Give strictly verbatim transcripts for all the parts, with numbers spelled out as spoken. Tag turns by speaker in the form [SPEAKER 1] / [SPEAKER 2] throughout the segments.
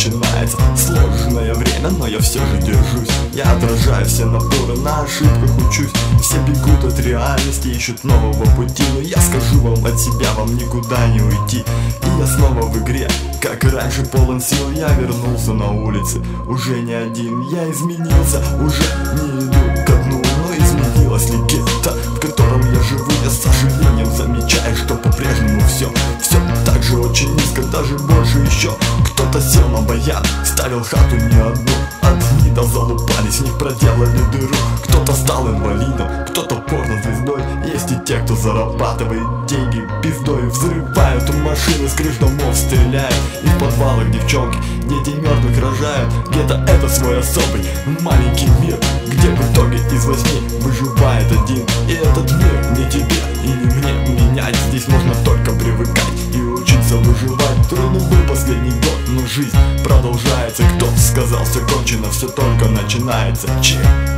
[SPEAKER 1] начинается. Сложное время, но я все же держусь. Я отражаю все напоры, на ошибках учусь. Все бегут от реальности, ищут нового пути. Но я скажу вам от себя, вам никуда не уйти. И я снова в игре, как и раньше, полон сил. Я вернулся на улицы, уже не один. Я изменился, уже не иду ко дну. Но изменилась ли гетто, в котором я живу? Я с сожалением замечаю, что по-прежнему все Все так же очень низко, даже больше еще. Кто-то сел на баян, ставил хату не одну. От вида залупались, в них проделали дыру. Кто-то стал инвалидом, кто-то порно-звездой. Есть и те, кто зарабатывает деньги пиздой. Взрывают машины, с крыш домов стреляют. И в подвалах девчонки, дети мертвых рожают. Где-то это свой особый маленький мир, где в итоге из восьми выживает один. И этот мир не тебе и не мне менять. Здесь можно только привыкать и учиться выживать. Трудно был последний год, но жизнь продолжается. Кто сказал, все кончено, все только начинается. Че?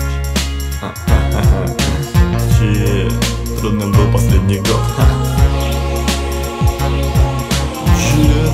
[SPEAKER 1] Че? Трудным был последний год. Че?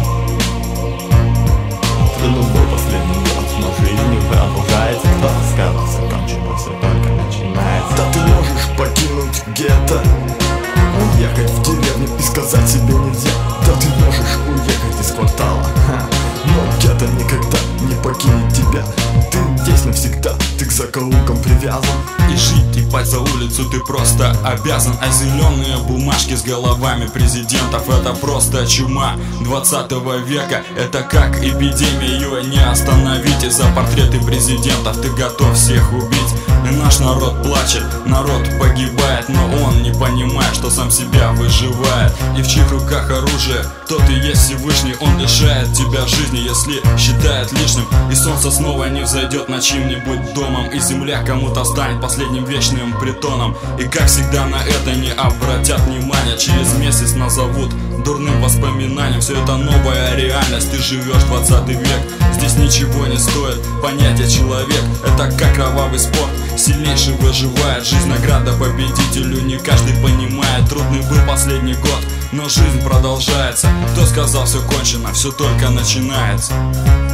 [SPEAKER 1] Трудным был последний год, но жизнь продолжается. Кто сказал, все кончено, все только начинается. Да ты можешь покинуть гетто, уехать в деревню и сказать себе нельзя. Да ты можешь уехать из квартала, ха. Но гетто никогда не покинет тебя. Ты здесь навсегда, ты к закоулкам привязан.
[SPEAKER 2] И жить, ебать, за улицу ты просто обязан. А зеленые бумажки с головами президентов — это просто чума двадцатого века. Это как эпидемия, ее не остановить. Из-за портреты президентов ты готов всех убить. И наш народ плачет, народ погибает, но он не понимает, что сам себя выживает. И в чьих руках оружие, тот и есть Всевышний. Он лишает тебя жизни, если считает лишним. И солнце снова не взойдет над чьим-нибудь домом. И земля кому-то станет последним вечным притоном. И как всегда на это не обратят внимания. Через месяц назовут дурным воспоминанием. Все это новая реальность, ты живешь двадцатый век. Здесь ничего не стоит понятие человек. Это как кровавый спорт, сильнейший выживает. Жизнь награда победителю, не каждый понимает. Трудный был последний год, но жизнь продолжается. Кто сказал, все кончено, все только начинается.